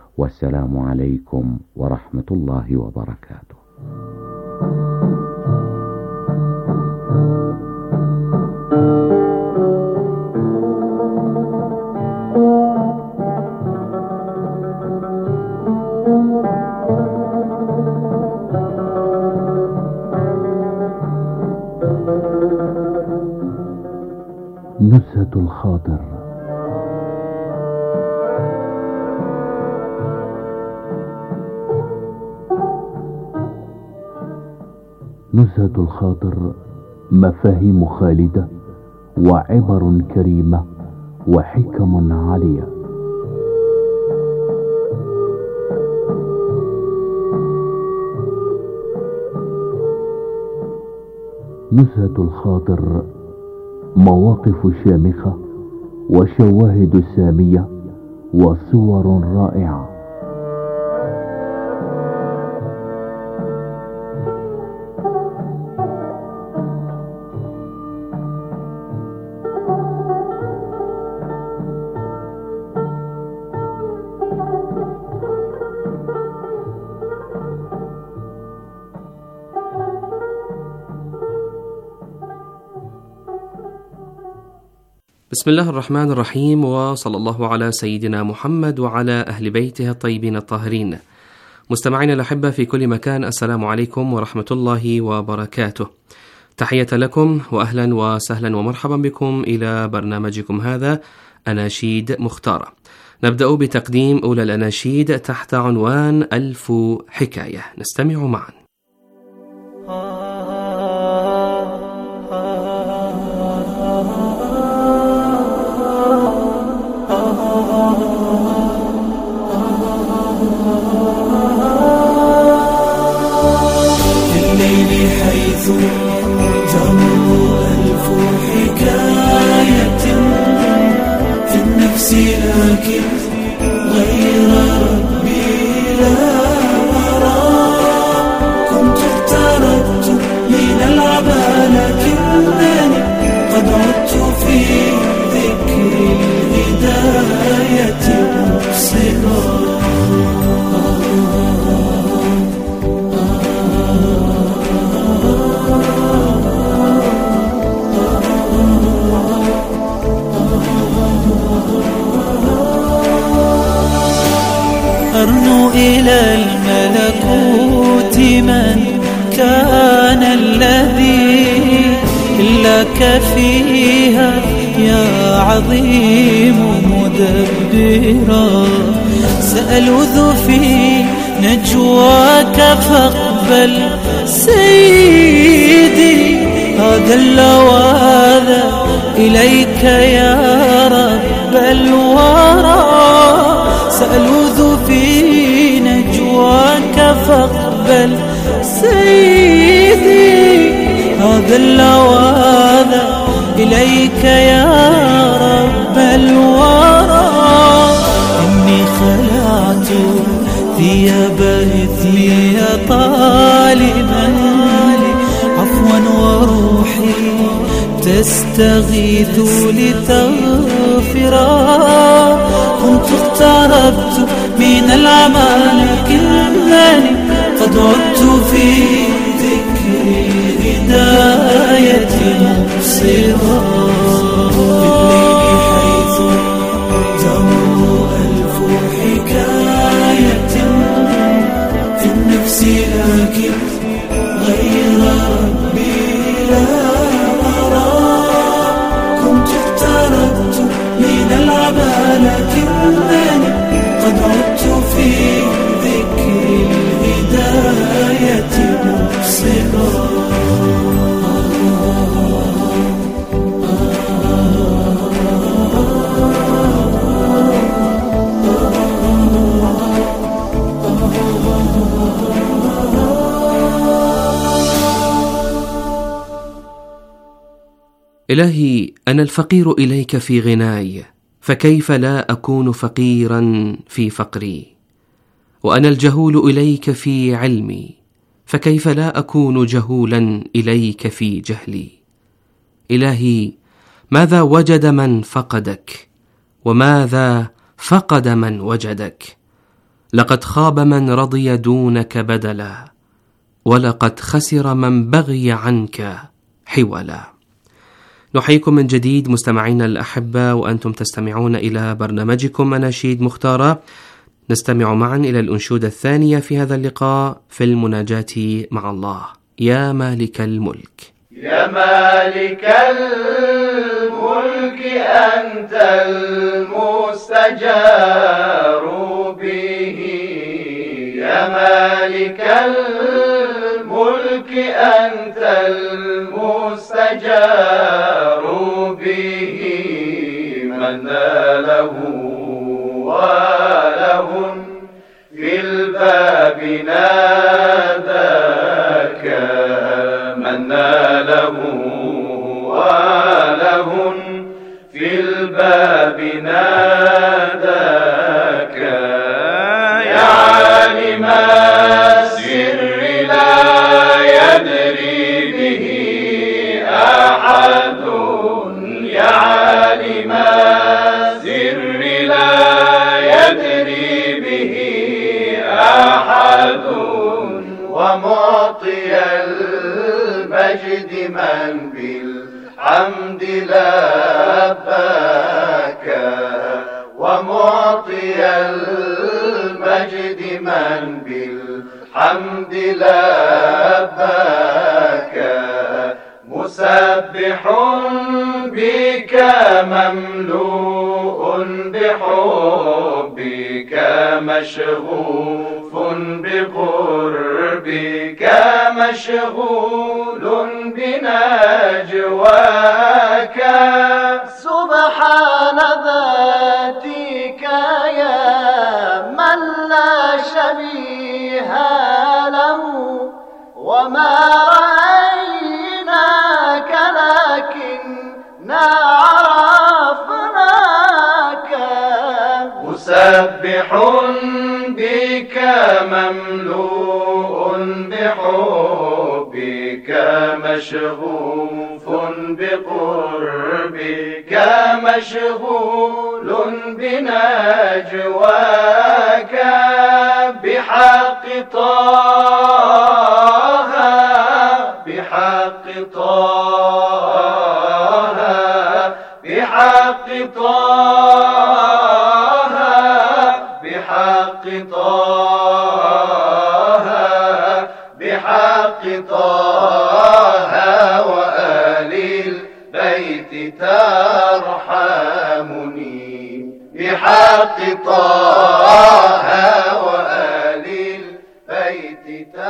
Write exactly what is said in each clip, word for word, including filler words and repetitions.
والسلام عليكم ورحمة الله وبركاته. نزهة الخاطر. نزهة الخاطر مفاهيم خالدة وعبر كريمة وحكم عالية. نزهة الخاطر مواقف شامخة وشواهد سامية وصور رائعة. بسم الله الرحمن الرحيم، وصلى الله على سيدنا محمد وعلى أهل بيته الطيبين الطاهرين. مستمعين الأحبة في كل مكان، السلام عليكم ورحمة الله وبركاته. تحية لكم وأهلا وسهلا ومرحبا بكم إلى برنامجكم هذا أناشيد مختارة. نبدأ بتقديم أولى الأناشيد تحت عنوان ألف حكاية. نستمع معا. تمر ألف حكاية في النفس، لكن غير ربي لا أرى. كنت اقتربت من العبا لكنني قد عدت في ذكر الهداية مبصرا. أرنو إلى الملكوت من كان الذي لك فيها يا عظيم مدبرا. سألوذ في نجواك فاقبل سيدي هذا اللواذ إليك يا رب الورى. سألوذ في نجواك فاقبل سيدي هذا اللواذ إليك يا رب الورى. إني خلعت ثياب إثمي طالبا عفوا وروحي تستغيث لتغفرا. كنت اقتربت من العمى لكنني قد عدت في ذكر الهداية مبصرا. بالليل حيث تمر ألف حكاية في النفس، لكن غير ربي لا أرى. كنت اقتربت من العبا لكنني قد عدت في ذكر الهداية مبصرا. إلهي، أنا الفقير إليك في غناي، فكيف لا أكون فقيرا في فقري؟ وأنا الجهول إليك في علمي، فكيف لا أكون جهولا إليك في جهلي؟ إلهي، ماذا وجد من فقدك، وماذا فقد من وجدك؟ لقد خاب من رضي دونك بدلا، ولقد خسر من بغي عنك حولا. نحييكم من جديد مستمعينا الأحبة، وأنتم تستمعون إلى برنامجكم أناشيد مختارة. نستمع معا إلى الأنشودة الثانية في هذا اللقاء في المناجاة مع الله. يا مالك الملك، يا مالك الملك أنت المستجار به، يا مالك الملك أنت المستجار به، من ناله وله في الباب ناداك، من ناله وله في الباب ناداك، يا عالم السر لا يدري به أحد، يا عالم السر لا يدري به أحد، ومعطي المجد من بالحمد لباك، ومعطي المجد من بالحمد لباك، مسبح بك مملوء بحبك، مشغوف بقربك، مشغول بنجواك، سبحان ذاتك يا من لا شبيه له، وما رأيناك لكننا عرفناك، مسبح بك مملوء بحبك، مشغوف بقربك، مشغول بنجواك، بحق طه، بحق طه، بحق طه، بحق طه، بحق طه وآل البيت ترحمني، بحق طه وآل البيت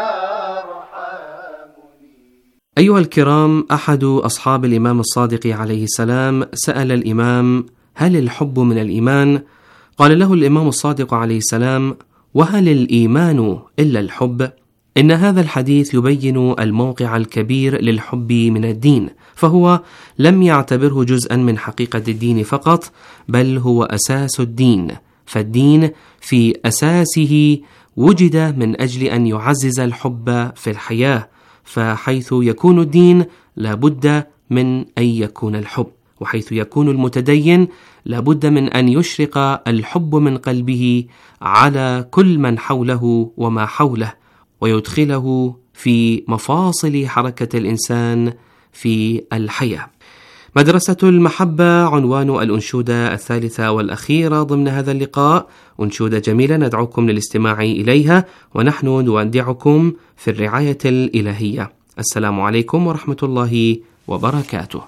ترحمني. أيها الكرام، أحد أصحاب الإمام الصادق عليه السلام سأل الإمام: هل الحب من الإيمان؟ قال له الإمام الصادق عليه السلام: وهل الإيمان إلا الحب؟ إن هذا الحديث يبين الموقع الكبير للحب من الدين، فهو لم يعتبره جزءا من حقيقة الدين فقط، بل هو أساس الدين، فالدين في أساسه وجد من أجل أن يعزز الحب في الحياة، فحيث يكون الدين لابد من أن يكون الحب، وحيث يكون المتدين لابد من أن يشرق الحب من قلبه على كل من حوله وما حوله، ويدخله في مفاصل حركة الإنسان في الحياة. مدرسة المحبة عنوان الأنشودة الثالثة والأخيرة ضمن هذا اللقاء، أنشودة جميلة ندعوكم للاستماع إليها، ونحن نودعكم في الرعاية الإلهية. السلام عليكم ورحمة الله وبركاته.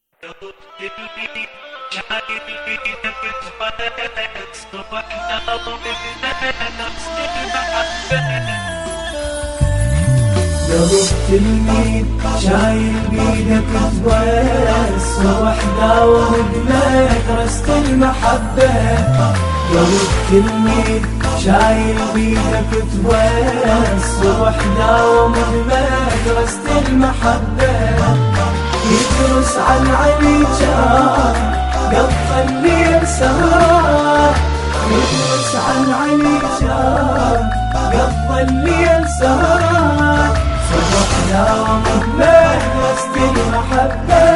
قلب تلميذ شايل بيدك تبس، صبح داوم بمدرسة المحبة. قلب تلميذ شايل بيدك تبس، صبح داوم بمدرسة المحبة. يدرس عن علي جان قضى الليل سهران، يدرس عن علي جان قضى الليل سهران. صبح داوم بمدرسة المحبة.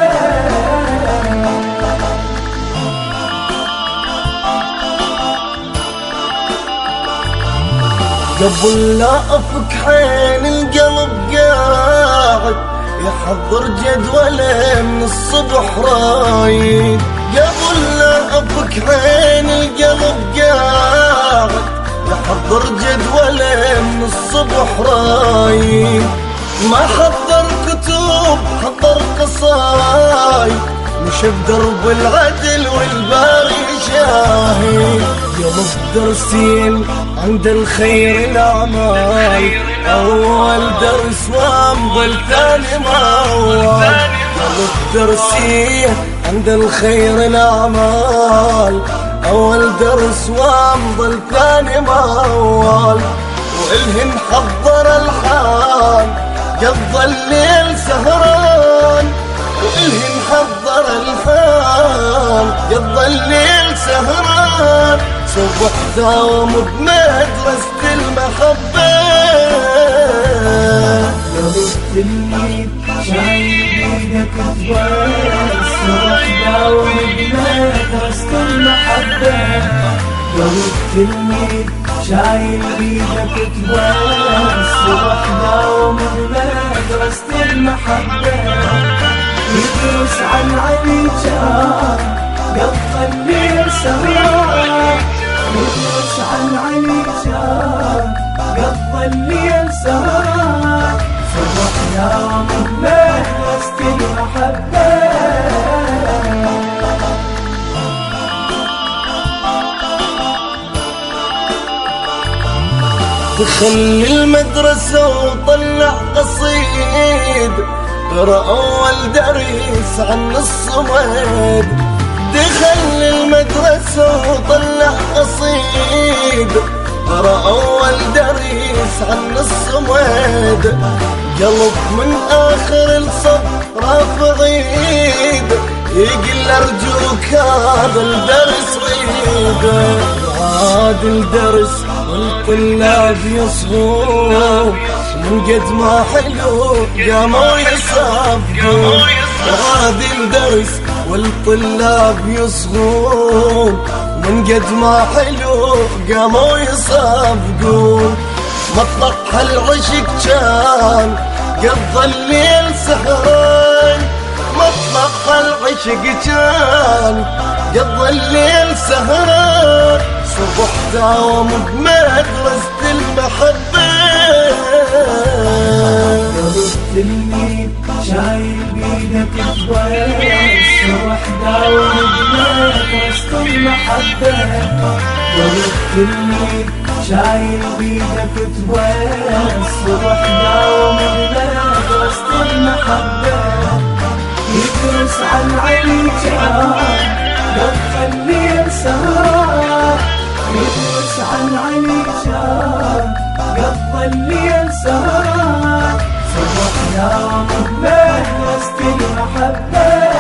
قبل لا افك حين القلب قاعد يحضر جدوله من الصبح رايد. قبل لا افك حين القلب قاعد يحضر جدوله من الصبح رايد. ما حضر كتب حضر قصايد مشى بدرب العدل والباري شاهد. قلب درسين عند الخير الأعمال أول درس وامضل ثاني موال. قلب درسين عند الخير الأعمال أول درس وامضل ثاني موال. وإلهن حضر الحال قضى الليل سهران. وإلهن حضر الحال قضى الليل سهران. صبح داوم بمدرسة المحبة. قلب تلميذ شايل بيدك تبارس. صبح داوم بمدرسة المحبة. قلب تلميذ شايل بيدك تبارس. صبح داوم بمدرسة المحبة. يدرس عن علي جان قضى الليل سهران. يدرس عن علي جان قضى الليل سهران. صبح داوم بمدرسة المحبة. دخل المدرسة وطلع قصيد قرأ أول درس عن الصمد. دخل المدرسة وطلع قصيد قرأ أول درس عن الصمد. قلب من آخر الصف رافع ايد يقل أرجوك هذا الدرس عيد. عاد الدرس والطلاب يصغوا من قد ما حلو قاموا يصفقوا. عاد الدرس والطلاب يصغوا من قد ما حلو قاموا يصفقوا. مطلع هالعشق كان قضى الليل سهران. مطلع هالعشق كان قضى الليل سهران. صبح داوم بمدرسة المحبة. قلب تلميذ شايل بيدك تبارس. صبح داوم بمدرسة المحبة. قلب تلميذ شايل بيدك تبارس. صبح داوم بمدرسة المحبة. يدرس عن علي جان قضى الليل سهران. يدرس عن علي جان قضى الليل سهران. صبح داوم بمدرسة المحبة.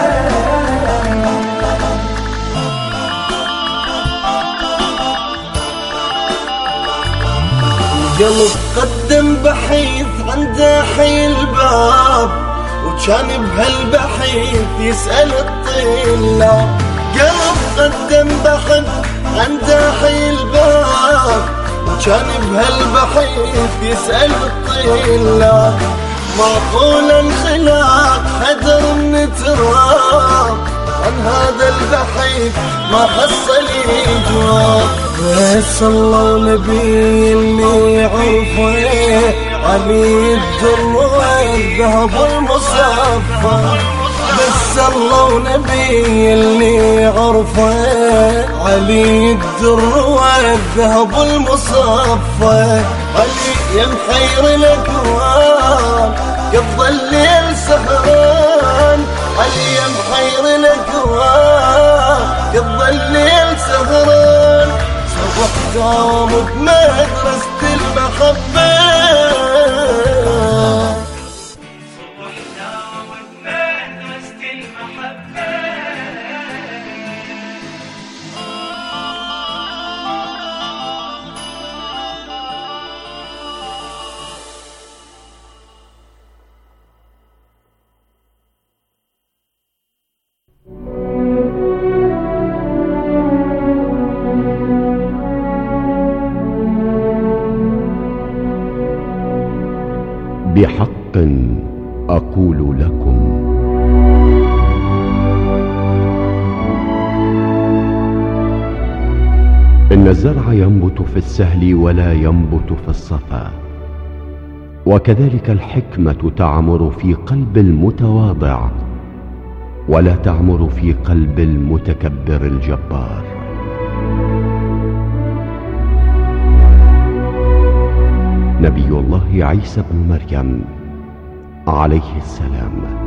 قلب قدم بحيث عنده حي الباب وكان بهالبحيث يسأل الطلاب. قلب قدم بحث عنده حي الباب وكان بهالبحيث يسأل الطلاب. معقولا خلاق حذر من تراب عن هذا البحيث ما حصل جواب. بس الله ونبي اللي عرفه علي الدر والذهب المصفى. بس الله ونبي اللي عرفه علي الدر والذهب المصفى. علي يا محير الاكوان قضى الليل سهران. علي يا محير الاكوان قضى الليل سهران. صبح داوم بمدرسة المحبة. بحق أقول لكم: إن الزرع ينبت في السهل ولا ينبت في الصفا، وكذلك الحكمة تعمر في قلب المتواضع ولا تعمر في قلب المتكبر الجبار. نبي الله عيسى بن مريم عليه السلام.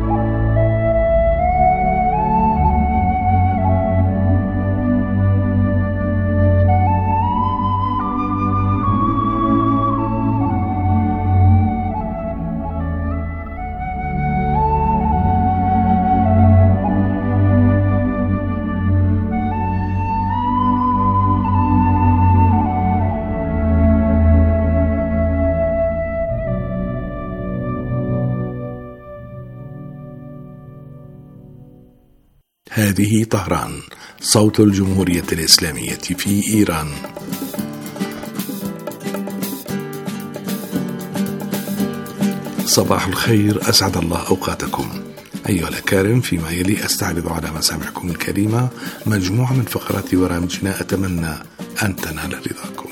هذه طهران، صوت الجمهورية الإسلامية في إيران. صباح الخير، أسعد الله أوقاتكم أيها الأكارم. فيما يلي أستعرض على مسامعكم الكريمة مجموعة من فقرات برامجنا أتمنى أن تنال رضاكم.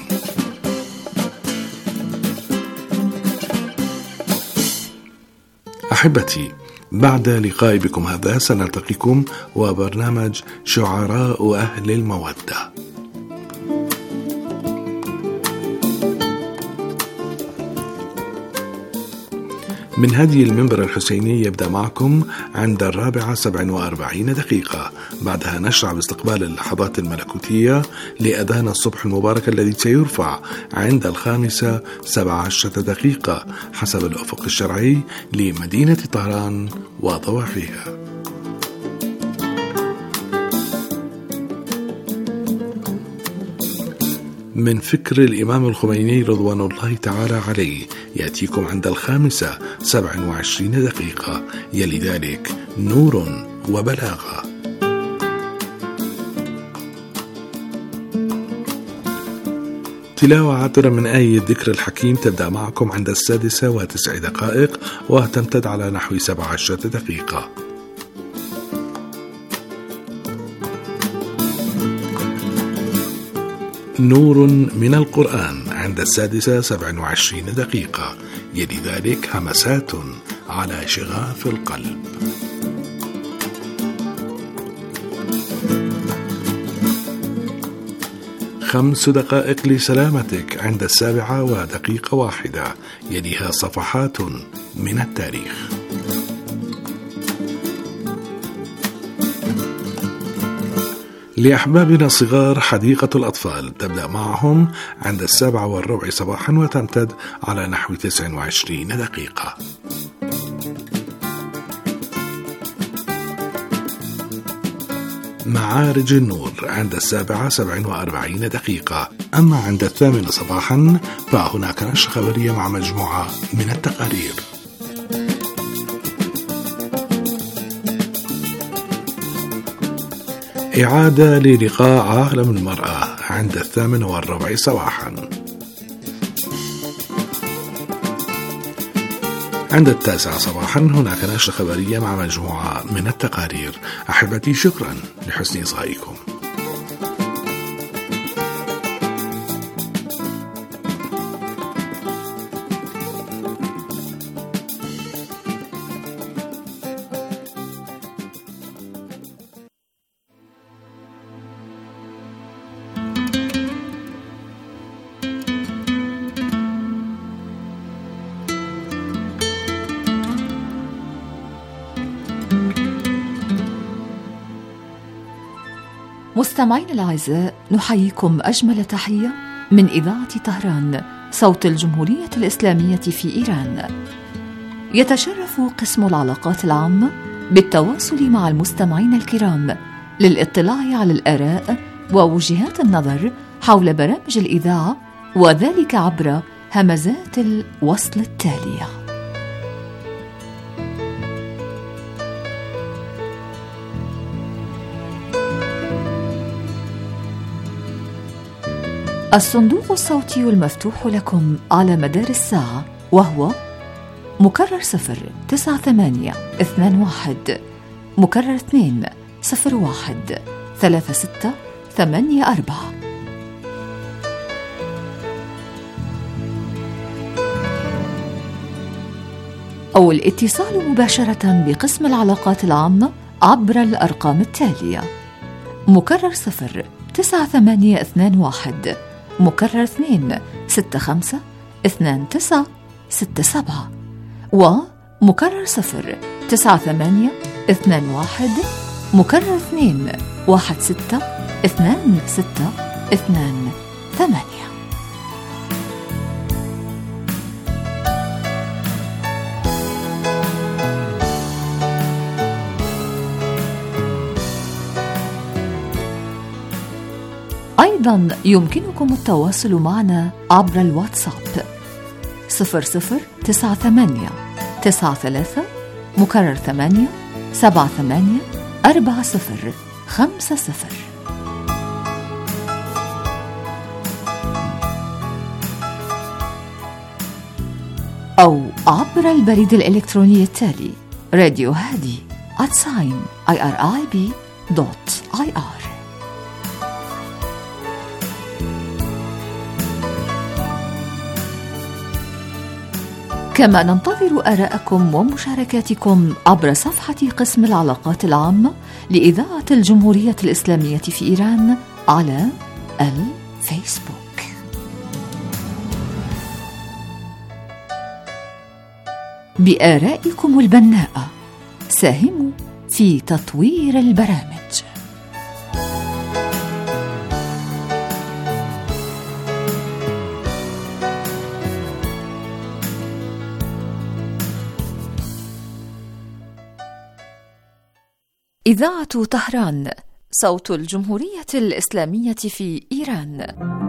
أحبتي، بعد لقاء بكم هذا سنلتقيكم وبرنامج شعراء أهل المودة. من هدي المنبر الحسيني يبدأ معكم عند الرابعة سبع وأربعين دقيقة، بعدها نشرع باستقبال اللحظات الملكوتية لأذان الصبح المبارك الذي سيرفع عند الخامسة سبع عشرة دقيقة حسب الأفق الشرعي لمدينة طهران وضواحيها. من فكر الإمام الخميني رضوان الله تعالى عليه يأتيكم عند الخامسة سبع وعشرين دقيقة، يلي ذلك نور وبلاغة. تلاوة عطرة من آية الذكر الحكيم تبدأ معكم عند السادسة وتسع دقائق وتمتد على نحو سبع عشرة دقيقة. نور من القرآن عند السادسة سبع وعشرين دقيقة، يلي ذلك همسات على شغاف القلب. خمس دقائق لسلامتك عند السابعة ودقيقة واحدة، يليها صفحات من التاريخ. لأحبابنا الصغار حديقة الأطفال تبدأ معهم عند السابعة والربع صباحا وتمتد على نحو تسع وعشرين دقيقة. معارج النور عند السابعة سبع وأربعين دقيقة. أما عند الثامنة صباحا فهناك نشرة خبرية مع مجموعة من التقارير. إعادة للقاء عالم المرأة عند الثامن والربع صباحا. عند التاسعة صباحا هناك نشرة خبرية مع مجموعة من التقارير. أحبتي، شكرا لحسن إصغائكم. مستمعين الأعزاء، نحييكم أجمل تحية من إذاعة طهران، صوت الجمهورية الإسلامية في إيران. يتشرف قسم العلاقات العامة بالتواصل مع المستمعين الكرام للاطلاع على الآراء ووجهات النظر حول برامج الإذاعة، وذلك عبر همزات الوصل التالية. الصندوق الصوتي المفتوح لكم على مدار الساعة، وهو مكرر صفر تسعة ثمانية اثنان واحد، مكرر اثنين صفر واحد ثلاثة ستة ثمانية أربعة. أو الاتصال مباشرة بقسم العلاقات العامة عبر الأرقام التالية: مكرر صفر تسعة ثمانية اثنان واحد، مكرر اثنين ستة خمسة اثنان تسعة ستة سبعة، ومكرر صفر تسعة ثمانية اثنان واحد، مكرر اثنين واحد ستة اثنان ستة اثنان ثمانية. أيضا يمكنكم التواصل معنا عبر الواتساب صفر صفر تسعة ثمانية تسعة ثلاثة مكرر ثمانية سبعة ثمانية أربعة صفر خمسة صفر، أو عبر البريد الإلكتروني التالي راديو هادي at sign irib dot ir. كما ننتظر آراءكم ومشاركاتكم عبر صفحة قسم العلاقات العامة لإذاعة الجمهورية الإسلامية في إيران على الفيسبوك. بآرائكم البناءة ساهموا في تطوير البرامج. إذاعة طهران، صوت الجمهورية الإسلامية في إيران.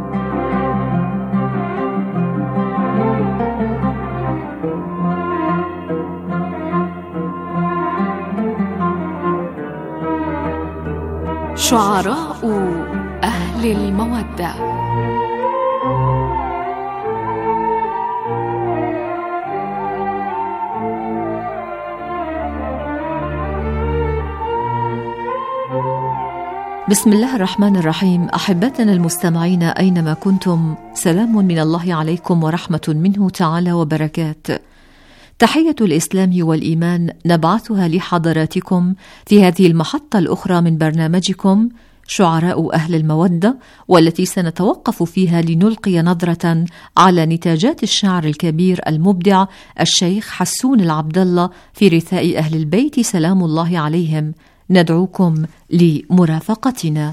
شعراء أهل المودة. بسم الله الرحمن الرحيم. أحبتنا المستمعين أينما كنتم، سلام من الله عليكم ورحمة منه تعالى وبركاته. تحية الإسلام والإيمان نبعثها لحضراتكم في هذه المحطة الأخرى من برنامجكم شعراء أهل المودة، والتي سنتوقف فيها لنلقي نظرة على نتاجات الشاعر الكبير المبدع الشيخ حسون العبدالله في رثاء أهل البيت سلام الله عليهم. ندعوكم لمرافقتنا.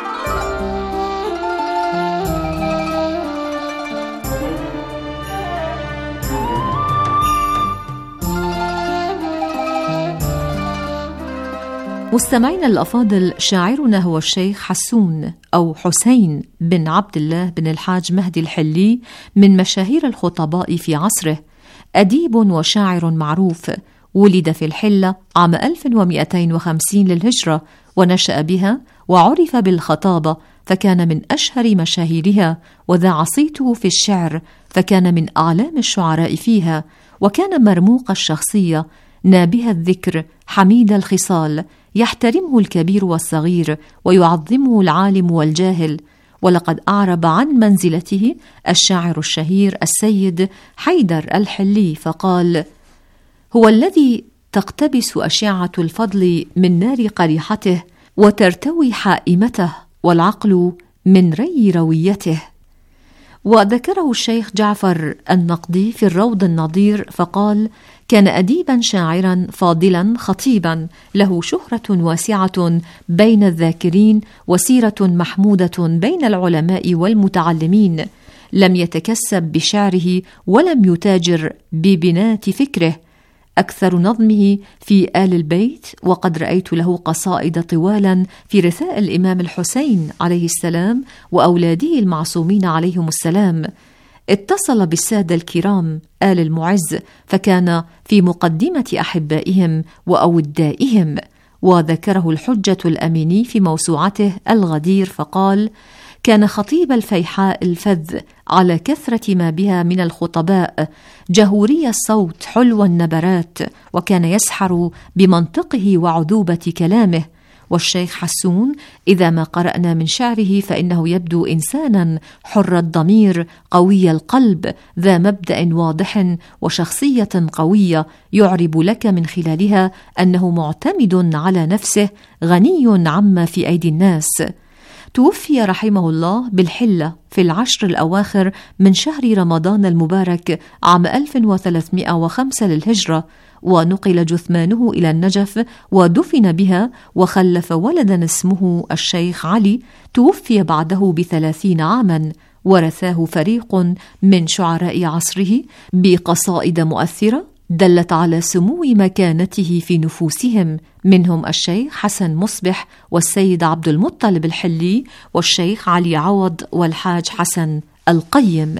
مستمعينا الأفاضل، شاعرنا هو الشيخ حسون أو حسين بن عبد الله بن الحاج مهدي الحلي، من مشاهير الخطباء في عصره. أديب وشاعر معروف، ولد في الحلة عام ألف ومئتين وخمسين للهجرة، ونشأ بها وعرف بالخطابة، فكان من أشهر مشاهيرها، وذاع صيته في الشعر، فكان من أعلام الشعراء فيها، وكان مرموق الشخصية، نابه الذكر، حميد الخصال، يحترمه الكبير والصغير، ويعظمه العالم والجاهل. ولقد أعرب عن منزلته الشاعر الشهير السيد حيدر الحلي فقال: هو الذي تقتبس أشعة الفضل من نار قريحته، وترتوي حائمته، والعقل من ري رويته. وذكره الشيخ جعفر النقدي في الروض النظير فقال: كان أديبا شاعرا فاضلا خطيبا، له شهرة واسعة بين الذاكرين، وسيرة محمودة بين العلماء والمتعلمين. لم يتكسب بشعره ولم يتاجر ببنات فكره. أكثر نظمه في آل البيت، وقد رأيت له قصائد طوالا في رثاء الإمام الحسين عليه السلام وأولاده المعصومين عليهم السلام. اتصل بالسادة الكرام آل المعز، فكان في مقدمة أحبائهم وأودائهم. وذكره الحجة الأميني في موسوعته الغدير فقال: كان خطيب الفيحاء الفذ على كثرة ما بها من الخطباء، جهوري الصوت حلو النبرات، وكان يسحر بمنطقه وعذوبة كلامه. والشيخ حسون إذا ما قرأنا من شعره فإنه يبدو إنسانا حر الضمير، قوي القلب، ذا مبدأ واضح وشخصية قوية يعرب لك من خلالها أنه معتمد على نفسه، غني عما في أيدي الناس. توفي رحمه الله بالحلة في العشر الأواخر من شهر رمضان المبارك عام ألف وثلاثمائة وخمسة للهجرة، ونقل جثمانه إلى النجف ودفن بها، وخلف ولدا اسمه الشيخ علي توفي بعده بثلاثين عاما، ورثاه فريق من شعراء عصره بقصائد مؤثرة دلت على سمو مكانته في نفوسهم، منهم الشيخ حسن مصبح والسيد عبد المطلب الحلي والشيخ علي عوض والحاج حسن القيم.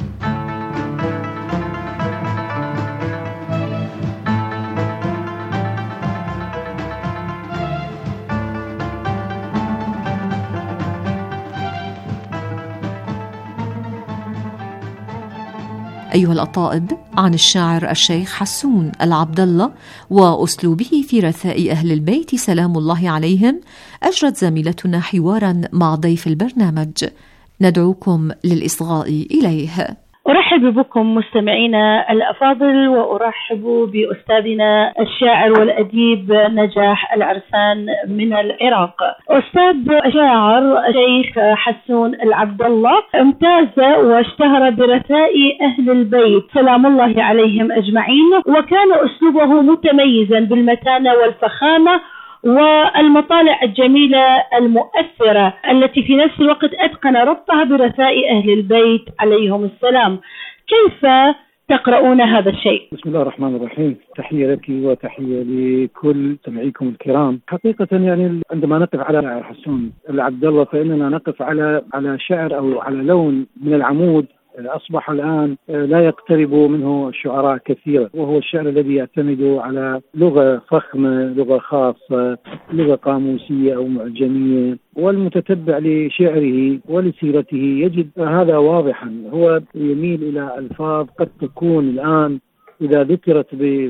أيها الأطائب، عن الشاعر الشيخ حسون العبدالله وأسلوبه في رثاء أهل البيت سلام الله عليهم، أجرت زميلتنا حوارا مع ضيف البرنامج، ندعوكم للإصغاء إليه. أرحب بكم مستمعينا الأفاضل، وأرحب بأستاذنا الشاعر والأديب نجاح العرسان من العراق. أستاذ شاعر الشيخ حسون العبدالله امتاز واشتهر برثاء أهل البيت سلام الله عليهم أجمعين، وكان أسلوبه متميزا بالمتانة والفخامة والمطالع الجميلة المؤثرة التي في نفس الوقت أتقن ربطها برثاء أهل البيت عليهم السلام. كيف تقرؤون هذا الشيء؟ بسم الله الرحمن الرحيم. تحية لك وتحية لكل سمعيكم الكرام. حقيقة يعني عندما نقف على حسون العبدالله فإننا نقف على على شعر أو على لون من العمود أصبح الآن لا يقترب منه الشعراء كثيرا، وهو الشعر الذي يعتمد على لغة فخمة، لغة خاصة، لغة قاموسية أو معجمية، والمتتبع لشعره ولسيرته يجد هذا واضحا. هو يميل إلى ألفاظ قد تكون الآن إذا ذكرت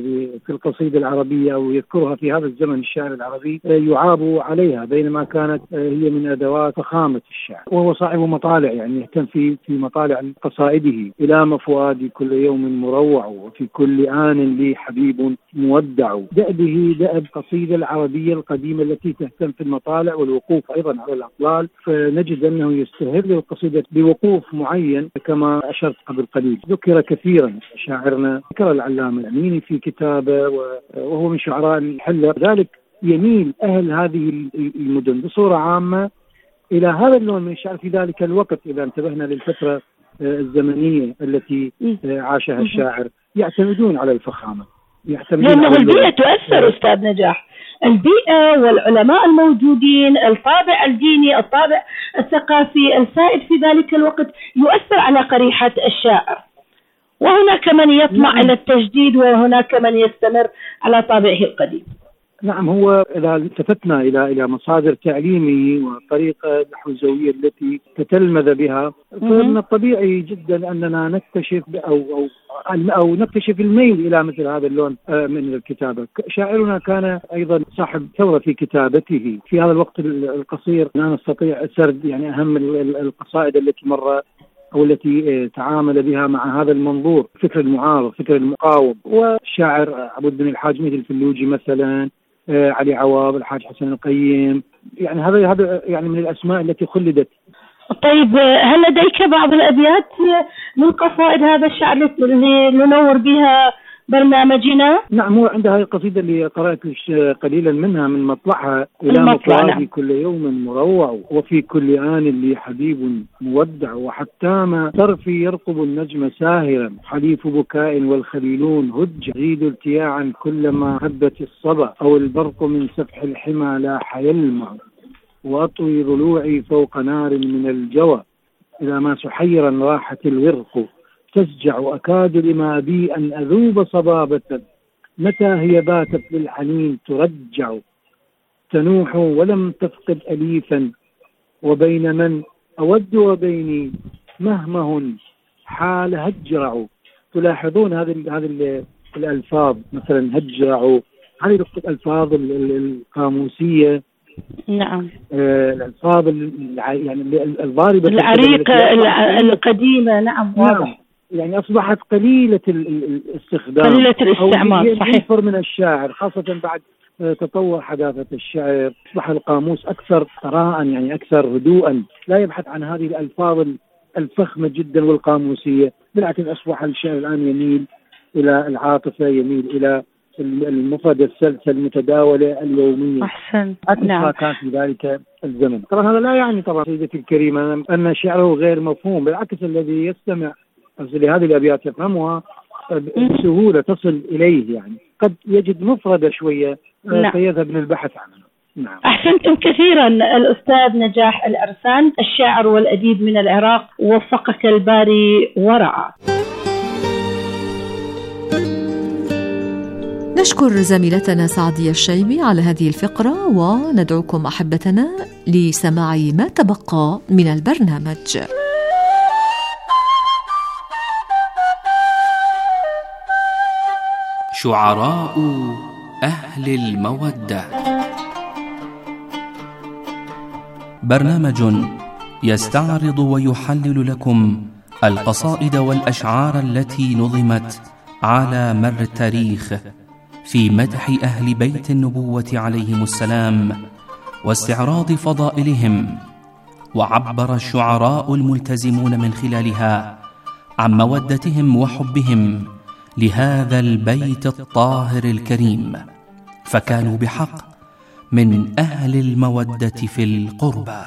في القصيدة العربية أو يذكرها في هذا الزمن الشعر العربي يعاب عليها، بينما كانت هي من أدوات فخامة الشعر. وهو صاحب مطالع، يعني يهتم في في مطالع قصائده: إلى مفوادي كل يوم مروع، وفي كل آن لي حبيب مودع. دأبه دأب قصيدة العربية القديمة التي تهتم في المطالع والوقوف أيضا على الأطلال، فنجد أنه يستهل القصيدة بوقوف معين كما أشرت قبل قليل. ذكر كثيرا شاعرنا، ذكر العلامة الأميني في كتابه وهو من شعراء الحلة، ذلك يميل أهل هذه المدن بصورة عامة إلى هذا اللون من الشعر في ذلك الوقت. إذا انتبهنا للفترة الزمنية التي عاشها الشاعر، يعتمدون على الفخامة، يعتمدون لأنه على البيئة تؤثر أستاذ نجاح، البيئة والعلماء الموجودين، الطابع الديني، الطابع الثقافي السائد في ذلك الوقت يؤثر على قريحة الشاعر، وهناك من يطمع نعم. إلى التجديد، وهناك من يستمر على طابعه القديم. نعم، هو إذا التفتنا إلى إلى مصادر تعليمه والطريقة الحوزوية التي تتلمذ بها، فمن الطبيعي جدا أننا نكتشف أو أو أو نكتشف الميل إلى مثل هذا اللون من الكتابة. شاعرنا كان أيضا صاحب ثورة في كتابته في هذا الوقت القصير. لا نستطيع سرد يعني أهم القصائد التي مر أو التي تعامل بها مع هذا المنظور، فكر المعارض، فكر المقاوم. والشاعر عبود بن الحاج مهدي الفلوجي مثلا، علي عوض، الحاج حسن القيم، يعني هذا هذا يعني من الأسماء التي خلدت. طيب، هل لديك بعض الأبيات من قصائد هذا الشعر اللي ننور بها برنامجنا؟ نعم، هو عندها هذه القصيدة اللي قرأت قليلا منها من مطلعها: إلى مفوادي كل يوم مروع، وفي كل آن لي حبيب مودع، وحتى ما طرفي يرقب النجم ساهرا، حليف بكاء والخليلون هج، زيد التياعا كلما هبت الصبا، أو البرق من سفح الحمى لاح يلمع، وأطوي ضلوعي فوق نار من الجوى، إذا ما سحيرا راحت الورق تسجع، أكاد لما بي أن أذوب صبابة، متى هي باتت للحنين ترجع، تنوح ولم تفقد أليفا، وبين من أود وبيني مهمه حال هجرعوا. تلاحظون هذه هذه الألفاظ، مثلا هجرعوا، هذه الألفاظ القاموسية. نعم. آه الألفاظ يعني الضاربة العريقة القديمة. نعم واضح. يعني أصبحت قليلة الاستخدام، قليلة الاستعمال. صحيح. ينفر من الشاعر خاصة بعد تطور حداثة الشعر، أصبح القاموس أكثر ثراء، يعني أكثر هدوءا، لا يبحث عن هذه الألفاظ الفخمة جدا والقاموسية. بالعكس أصبح الشعر الآن يميل إلى العاطفة، يميل إلى المفردة السلسة المتداولة اليومية. أحسن. نعم. كان في ذلك الزمن. طبعا هذا لا يعني طبعا سيدتي الكريمة أن شعره غير مفهوم، بالعكس الذي يستمع لهذه الأبيات يفهمها بسهولة، تصل إليه، يعني قد يجد مفردة شوية. نعم. فيذهب للبحث عنها. نعم. أحسنتم كثيرا الأستاذ نجاح العرسان، الشاعر والأديب من العراق، وفقك الباري ورعى. نشكر زميلتنا سعدية الشيبي على هذه الفقرة، وندعوكم أحبتنا لسماع ما تبقى من البرنامج. شعراء أهل المودة، برنامج يستعرض ويحلل لكم القصائد والأشعار التي نظمت على مر التاريخ في مدح أهل بيت النبوة عليهم السلام واستعراض فضائلهم. وعبر الشعراء الملتزمون من خلالها عن مودتهم وحبهم لهذا البيت الطاهر الكريم، فكانوا بحق من أهل المودة في القربى.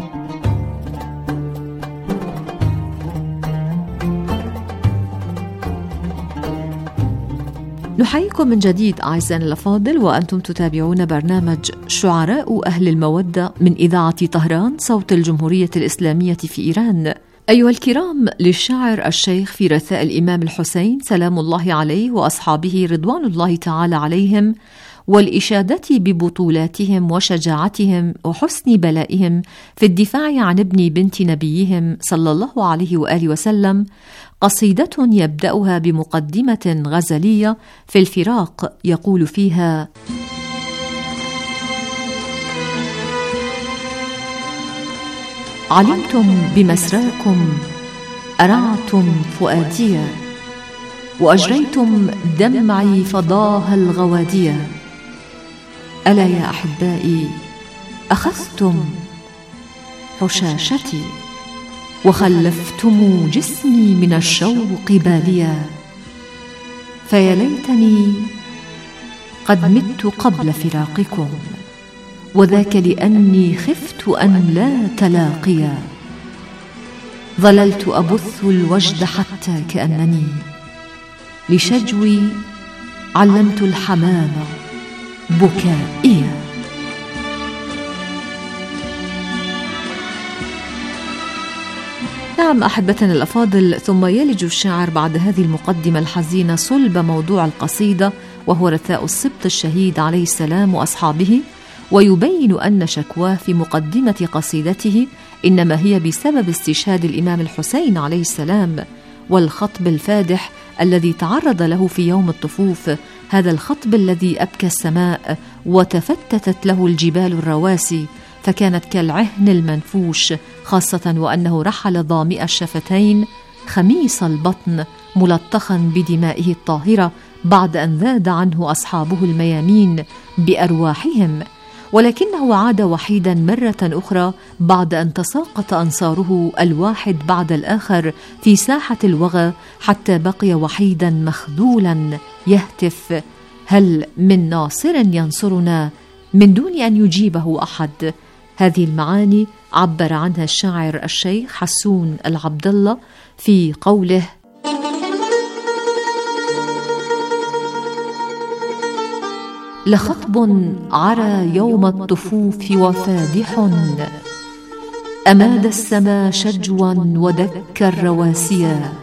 نحييكم من جديد أعزائنا الأفاضل، وأنتم تتابعون برنامج شعراء أهل المودة من إذاعة طهران صوت الجمهورية الإسلامية في إيران. أيها الكرام، للشاعر الشيخ في رثاء الإمام الحسين سلام الله عليه وأصحابه رضوان الله تعالى عليهم، والإشادة ببطولاتهم وشجاعتهم وحسن بلائهم في الدفاع عن ابن بنت نبيهم صلى الله عليه وآله وسلم، قصيدة يبدأها بمقدمة غزلية في الفراق يقول فيها: علمتم بمسراكم أرعتم فؤاديا، وأجريتم دمعي فضاها الغواديا. ألا يا أحبائي أخذتم حشاشتي، وخلفتم جسمي من الشوق باليا. فيا ليتني قد مت قبل فراقكم، وذاك لأني خفت أن لا تلاقيا. ظللت أبث الوجد حتى كأنني لشجوي علمت الحمام بكائيا. نعم أحبتنا الأفاضل، ثم يلج الشاعر بعد هذه المقدمة الحزينة صلب موضوع القصيدة، وهو رثاء السبط الشهيد عليه السلام وأصحابه، ويبين أن شكواه في مقدمة قصيدته إنما هي بسبب استشهاد الإمام الحسين عليه السلام، والخطب الفادح الذي تعرض له في يوم الطفوف، هذا الخطب الذي أبكى السماء وتفتتت له الجبال الرواسي، فكانت كالعهن المنفوش، خاصة وأنه رحل ضامئ الشفتين خميس البطن ملطخا بدمائه الطاهرة بعد أن ذاد عنه أصحابه الميامين بأرواحهم، ولكنه عاد وحيدا مرة أخرى بعد أن تساقط أنصاره الواحد بعد الآخر في ساحة الوغى، حتى بقي وحيدا مخذولا يهتف: هل من ناصر ينصرنا، من دون أن يجيبه أحد. هذه المعاني عبر عنها الشاعر الشيخ حسون العبدالله في قوله: لخطب عرى يوم الطفوف وفادح، أماد السما شجوا ودك الرواسيا.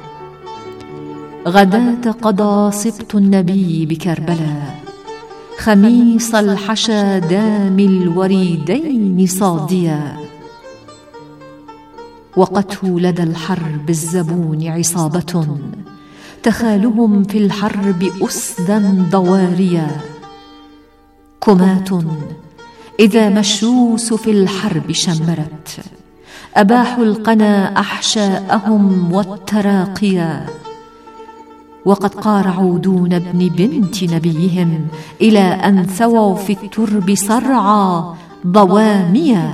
غداة قضى سبط النبي بكربلاء، خميس الحشا دام الوريدين صاديا. وقته لدى الحرب الزبون عصابة، تخالهم في الحرب أسدا ضواريا، كمات إذا ما الشوس في الحرب شمرت، أباحوا القنا أحشاءهم والتراقيا، وقد قارعوا دون ابن بنت نبيهم إلى أن ثووا في الترب صرعى ضواميا.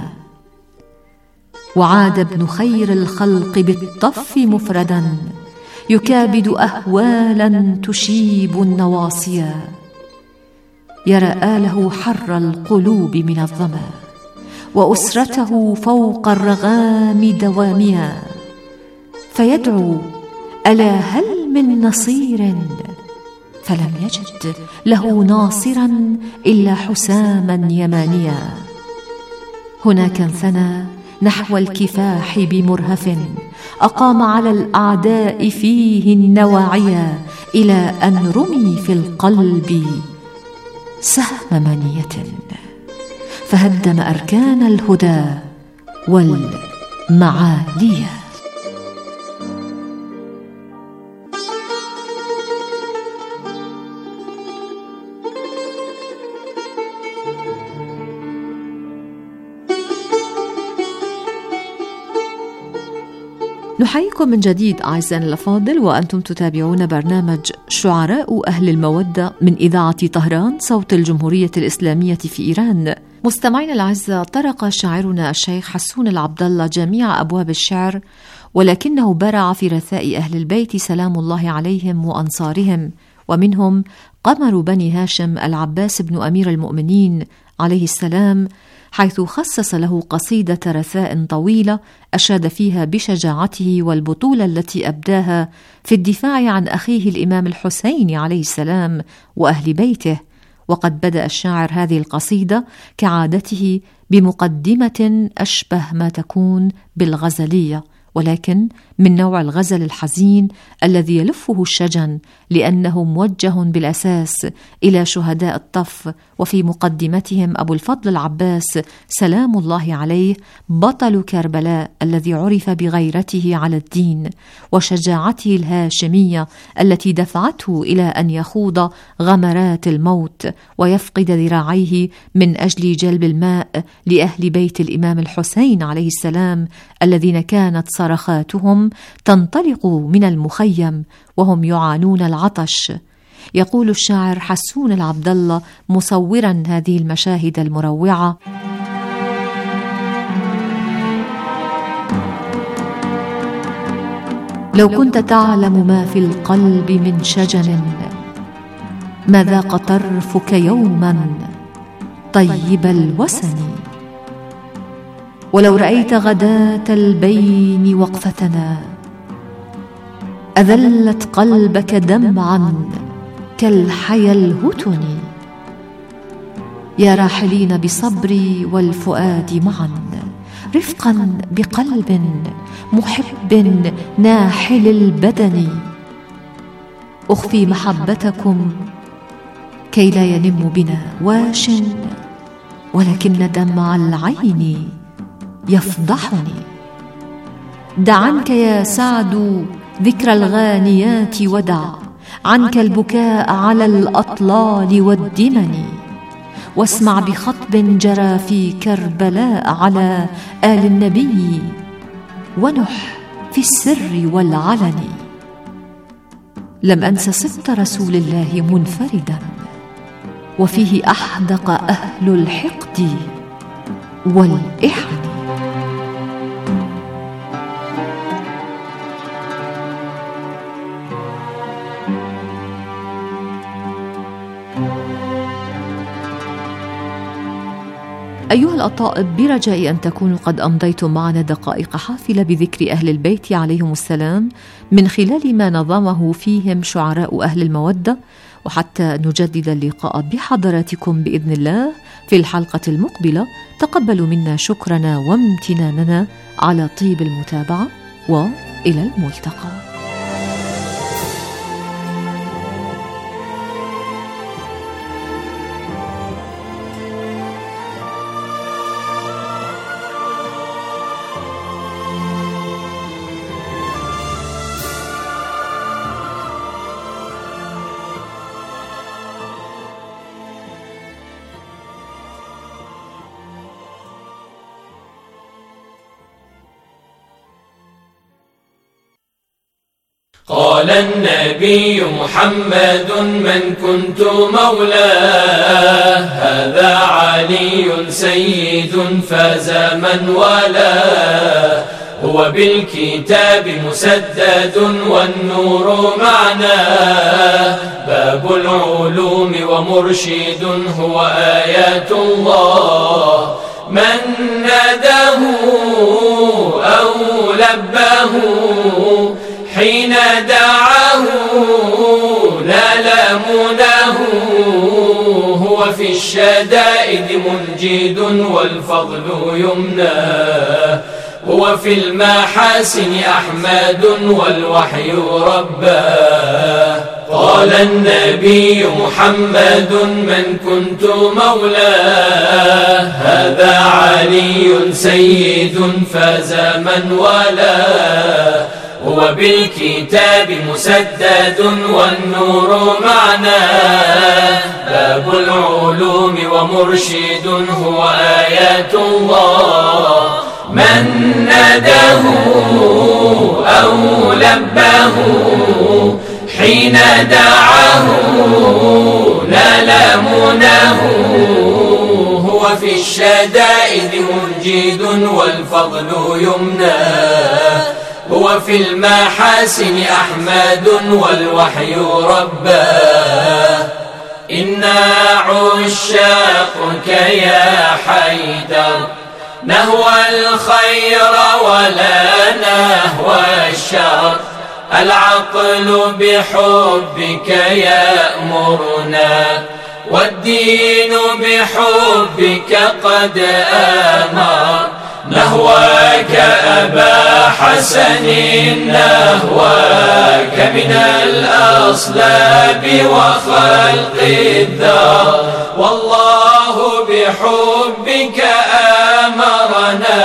وعاد ابن خير الخلق بالطف مفردا، يكابد أهوالا تشيب النواصيا، يرى آله حر القلوب من الظما، وأسرته فوق الرغام دواميا، فيدعو ألا هل من نصير، فلم يجد له ناصرا إلا حساما يمانيا. هناك انثنى نحو الكفاح بمرهف، أقام على الأعداء فيه النواعيا، إلى أن رمي في القلب سهم منية، فهدم أركان الهدى والمعالي. نحييكم من جديد أعزائنا الأفاضل، وأنتم تتابعون برنامج شعراء أهل المودة من إذاعة طهران صوت الجمهورية الإسلامية في إيران. مستمعينا الأعزاء، طرق شاعرنا الشيخ حسون العبدالله جميع أبواب الشعر، ولكنه برع في رثاء أهل البيت سلام الله عليهم وأنصارهم، ومنهم قمر بني هاشم العباس بن أمير المؤمنين عليه السلام، حيث خصص له قصيدة رثاء طويلة أشاد فيها بشجاعته والبطولة التي أبداها في الدفاع عن أخيه الإمام الحسين عليه السلام وأهل بيته. وقد بدأ الشاعر هذه القصيدة كعادته بمقدمة أشبه ما تكون بالغزلية، ولكن من نوع الغزل الحزين الذي يلفه الشجن، لأنه موجه بالأساس إلى شهداء الطف، وفي مقدمتهم أبو الفضل العباس سلام الله عليه، بطل كربلاء الذي عرف بغيرته على الدين وشجاعته الهاشمية التي دفعته إلى أن يخوض غمرات الموت ويفقد ذراعيه من أجل جلب الماء لأهل بيت الإمام الحسين عليه السلام، الذين كانت صرخاتهم تنطلق من المخيم وهم يعانون العطش. يقول الشاعر حسون العبدالله مصورا هذه المشاهد المروعة: لو كنت تعلم ما في القلب من شجن، ما ذاق طرفك يوما طيب الوسن، ولو رأيت غداة البين وقفتنا، أذلت قلبك دمعا كالحيا الهتن. يا راحلين بصبري والفؤاد معا، رفقا بقلب محب ناحل البدن، أخفي محبتكم كي لا ينم بنا واش، ولكن دمع العين يفضحني. دع عنك يا سعد ذكر الغانيات، ودع عنك البكاء على الأطلال والدمن، واسمع بخطب جرى في كربلاء على آل النبي، ونح في السر والعلن. لم أنس صدق رسول الله منفردا، وفيه أحدق أهل الحقد والإحن. أيها الأطائب، برجاء أن تكونوا قد أمضيتم معنا دقائق حافلة بذكر أهل البيت عليهم السلام من خلال ما نظمه فيهم شعراء أهل المودة، وحتى نجدد اللقاء بحضراتكم بإذن الله في الحلقة المقبلة. تقبلوا منا شكرنا وامتناننا على طيب المتابعة، وإلى الملتقى. قال النبي محمد من كنت مولاه هذا علي سيد فاز من ولاه هو بالكتاب مسدد والنور معناه باب العلوم ومرشد هو آيات الله من ناداه أو لباه حين دعاه نال مناه هو في الشدائد منجد والفضل يمناه هو في المحاسن أحمد والوحي رباه قال النبي محمد من كنت مولاه هذا علي سيد فاز من ولاه هو بالكتاب مسدد والنور معناه باب العلوم ومرشد هو آيات الله من ناداه أو لباه حين دعاه نال مناه هو في الشدائد منجد والفضل يمناه هو في المحاسن أحمد والوحي رباه إنا عشاقك يا حيدر نهوى الخير ولا نهوى الشر العقل بحبك يأمرنا والدين بحبك قد آمر نهواك أبا حسن نهواك من الأصلاب وخلق الدار والله بحبك أمرنا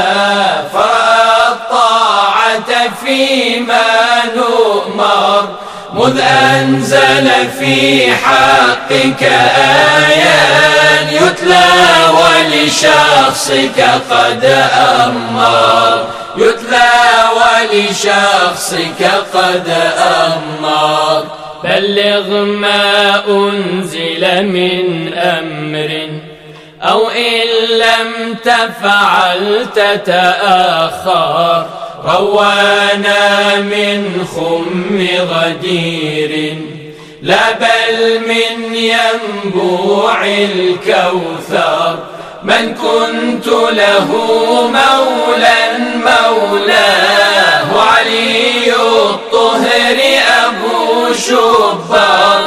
فالطاعة فيما نؤمر مذ أنزل في حقك آيات يتلى ولشخصك قد أمر يتلى ولشخصك قد أمر بلغ ما أنزل من أمر أو إن لم تفعل تتأخر روانا من خم غدير لا بل من ينبوع الكوثر من كنت له مولا مولاه علي الطهر أبو شبر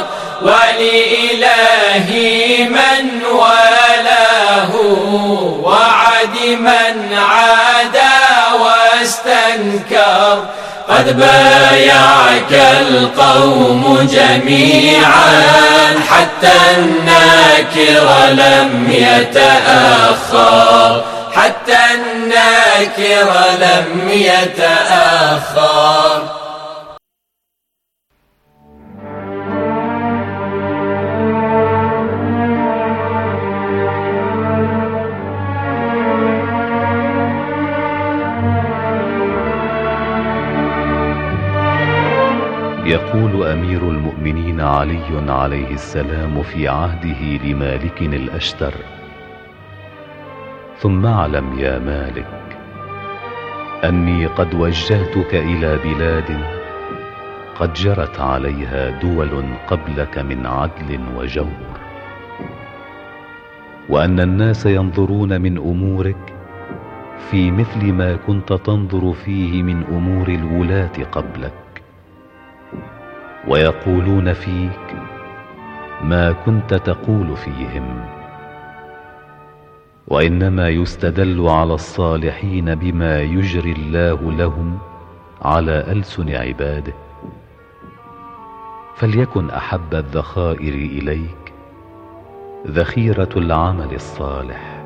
ولإلهي من والاه وعد من عادى واستنكر قد بايعك القوم جميعا حتى الناكر لم يتأخر حتى الناكر لم يتأخر يقول أمير المؤمنين علي عليه السلام في عهده لمالك الأشتر: ثم اعلم يا مالك أني قد وجهتك إلى بلاد قد جرت عليها دول قبلك من عدل وجور، وأن الناس ينظرون من أمورك في مثل ما كنت تنظر فيه من أمور الولاة قبلك، ويقولون فيك ما كنت تقول فيهم، وإنما يستدل على الصالحين بما يجري الله لهم على ألسن عباده. فليكن أحب الذخائر إليك ذخيرة العمل الصالح،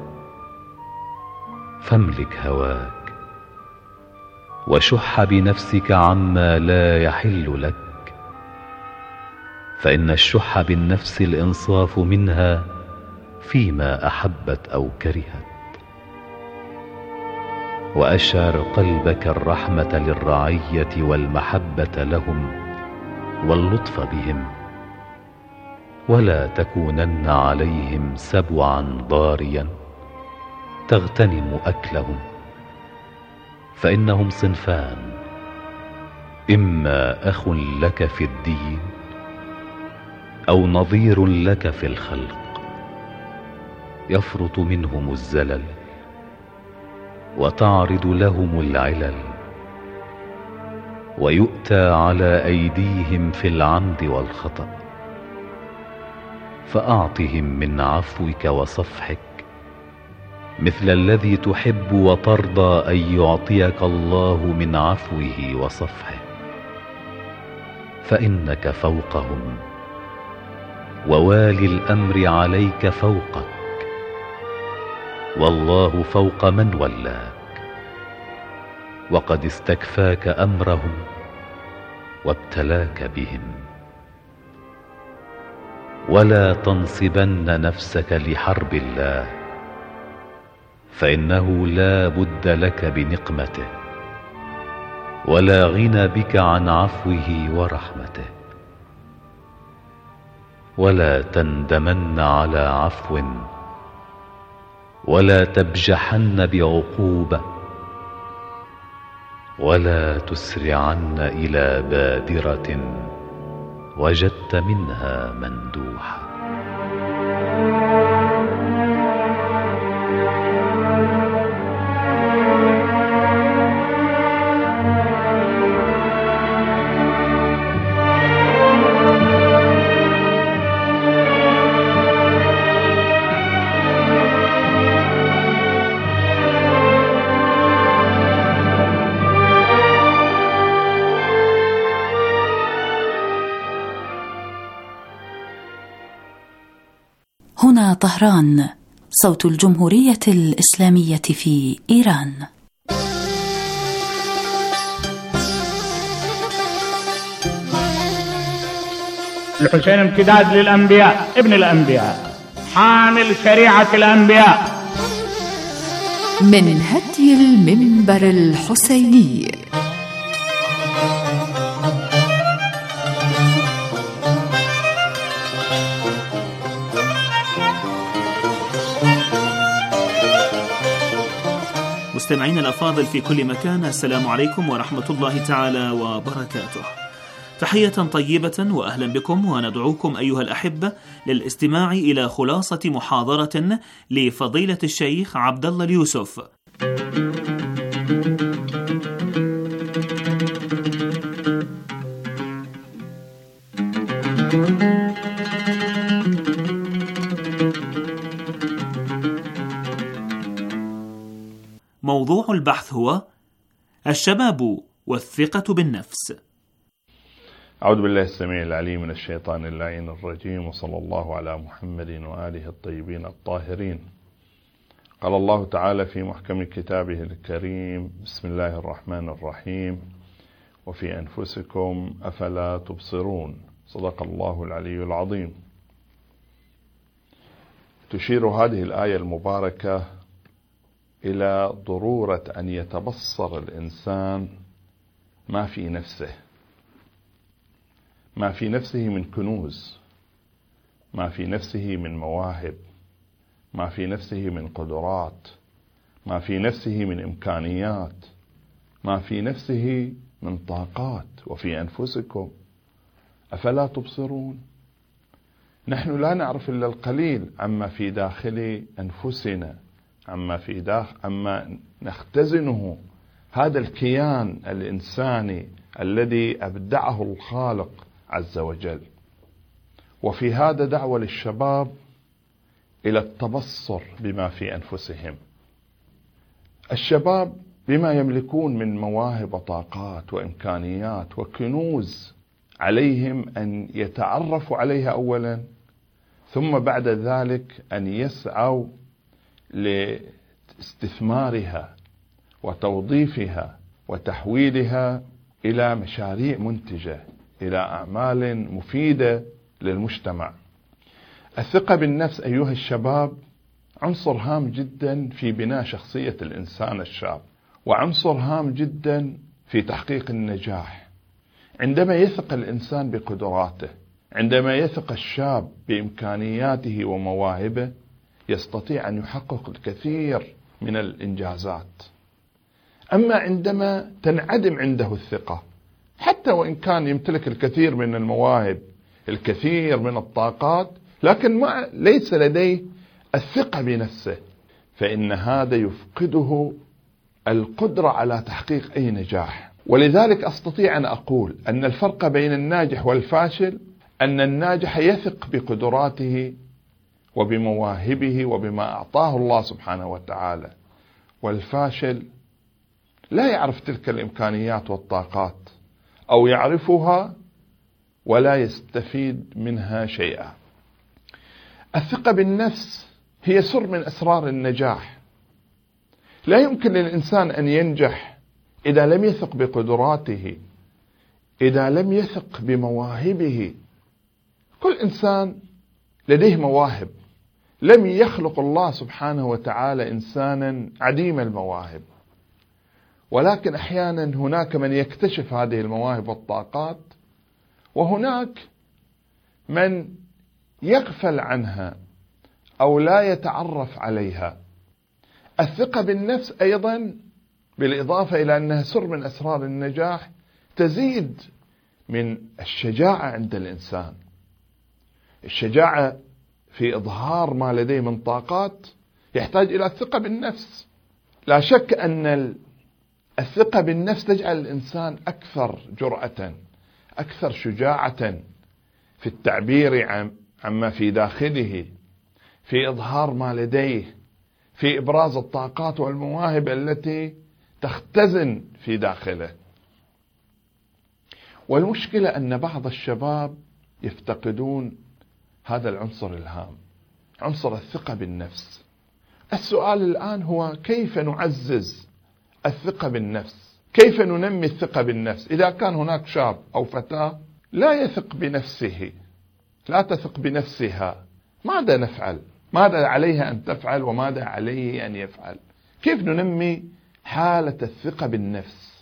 فاملك هواك وشح بنفسك عما لا يحل لك، فإن الشح بالنفس الإنصاف منها فيما أحبت أو كرهت. وأشعر قلبك الرحمة للرعية والمحبة لهم واللطف بهم، ولا تكونن عليهم سبعا ضاريا تغتنم أكلهم، فإنهم صنفان: إما أخ لك في الدين أو نظير لك في الخلق، يفرط منهم الزلل وتعرض لهم العلل، ويؤتى على أيديهم في العمد والخطأ، فأعطهم من عفوك وصفحك مثل الذي تحب وترضى أن يعطيك الله من عفوه وصفحه، فإنك فوقهم، ووالي الأمر عليك فوقك، والله فوق من ولاك، وقد استكفاك أمرهم وابتلاك بهم. ولا تنصبن نفسك لحرب الله، فإنه لا بد لك بنقمته، ولا غنى بك عن عفوه ورحمته. ولا تندمن على عفو، ولا تبجحن بعقوبة، ولا تسرعن إلى بادرة وجدت منها مندوحة. هنا طهران، صوت الجمهورية الإسلامية في إيران. الحسين امتداد للأنبياء، ابن الأنبياء، حامل شريعة الأنبياء. من هدي المنبر الحسيني. مستمعين الأفاضل في كل مكان، السلام عليكم ورحمة الله تعالى وبركاته. تحية طيبة وأهلا بكم، وندعوكم أيها الأحبة للاستماع إلى خلاصة محاضرة لفضيلة الشيخ عبد الله اليوسف. موضوع البحث هو الشباب والثقة بالنفس. أعوذ بالله السميع العليم من الشيطان اللعين الرجيم، وصلى الله على محمد وآله الطيبين الطاهرين. قال الله تعالى في محكم كتابه الكريم: بسم الله الرحمن الرحيم، وفي أنفسكم أفلا تبصرون. صدق الله العلي العظيم. تشير هذه الآية المباركة إلى ضرورة أن يتبصر الإنسان ما في نفسه، ما في نفسه من كنوز، ما في نفسه من مواهب، ما في نفسه من قدرات، ما في نفسه من إمكانيات، ما في نفسه من طاقات. وفي أنفسكم أفلا تبصرون. نحن لا نعرف إلا القليل عما في داخل أنفسنا، عما في داخل عما نختزنه هذا الكيان الإنساني الذي أبدعه الخالق عز وجل. وفي هذا دعوة للشباب إلى التبصر بما في أنفسهم. الشباب بما يملكون من مواهب وطاقات وإمكانيات وكنوز، عليهم أن يتعرفوا عليها أولا، ثم بعد ذلك أن يسعوا لاستثمارها وتوظيفها وتحويلها إلى مشاريع منتجة، إلى أعمال مفيدة للمجتمع. الثقة بالنفس أيها الشباب عنصر هام جدا في بناء شخصية الإنسان الشاب، وعنصر هام جدا في تحقيق النجاح. عندما يثق الإنسان بقدراته، عندما يثق الشاب بإمكانياته ومواهبه، يستطيع أن يحقق الكثير من الإنجازات. أما عندما تنعدم عنده الثقة، حتى وإن كان يمتلك الكثير من المواهب، الكثير من الطاقات، لكن ما ليس لديه الثقة بنفسه، فإن هذا يفقده القدرة على تحقيق أي نجاح. ولذلك أستطيع أن أقول أن الفرق بين الناجح والفاشل أن الناجح يثق بقدراته وبمواهبه وبما أعطاه الله سبحانه وتعالى، والفاشل لا يعرف تلك الإمكانيات والطاقات، أو يعرفها ولا يستفيد منها شيئا. الثقة بالنفس هي سر من أسرار النجاح. لا يمكن للإنسان أن ينجح إذا لم يثق بقدراته، إذا لم يثق بمواهبه. كل إنسان لديه مواهب، لم يخلق الله سبحانه وتعالى إنسانا عديم المواهب، ولكن أحيانا هناك من يكتشف هذه المواهب والطاقات، وهناك من يغفل عنها أو لا يتعرف عليها. الثقة بالنفس أيضا بالإضافة إلى أنها سر من أسرار النجاح تزيد من الشجاعة عند الإنسان. الشجاعة في إظهار ما لديه من طاقات يحتاج إلى الثقة بالنفس. لا شك أن الثقة بالنفس تجعل الإنسان أكثر جرأة، أكثر شجاعة في التعبير عن عما في داخله، في إظهار ما لديه، في إبراز الطاقات والمواهب التي تختزن في داخله. والمشكلة أن بعض الشباب يفتقدون هذا العنصر الهام، عنصر الثقة بالنفس. السؤال الآن هو كيف نعزز الثقة بالنفس؟ كيف ننمي الثقة بالنفس؟ إذا كان هناك شاب أو فتاة لا يثق بنفسه، لا تثق بنفسها، ماذا نفعل؟ ماذا عليها أن تفعل وماذا عليه أن يفعل؟ كيف ننمي حالة الثقة بالنفس؟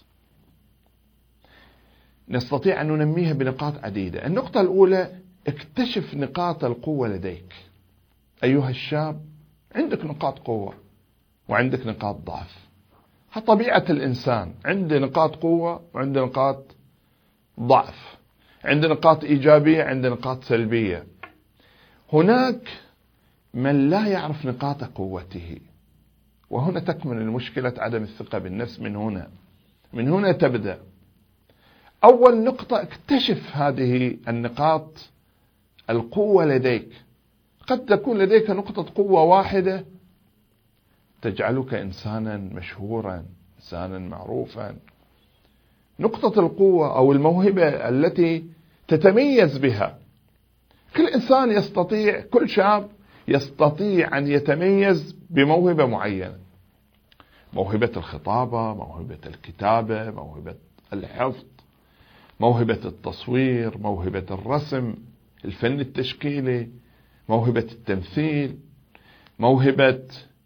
نستطيع أن ننميها بنقاط عديدة. النقطة الأولى، اكتشف نقاط القوة لديك. أيها الشاب، عندك نقاط قوة وعندك نقاط ضعف. طبيعة الإنسان، عنده نقاط قوة وعنده نقاط ضعف، عنده نقاط إيجابية، عنده نقاط سلبية. هناك من لا يعرف نقاط قوته، وهنا تكمن المشكلة عدم الثقة بالنفس. من هنا من هنا تبدأ. أول نقطة، اكتشف هذه النقاط القوة لديك. قد تكون لديك نقطة قوة واحدة تجعلك إنسانا مشهورا، إنسانا معروفا. نقطة القوة أو الموهبة التي تتميز بها. كل إنسان يستطيع، كل شاب يستطيع أن يتميز بموهبة معينة. موهبة الخطابة، موهبة الكتابة، موهبة الحفظ، موهبة التصوير، موهبة الرسم، الفن التشكيلي، موهبة التمثيل، موهبة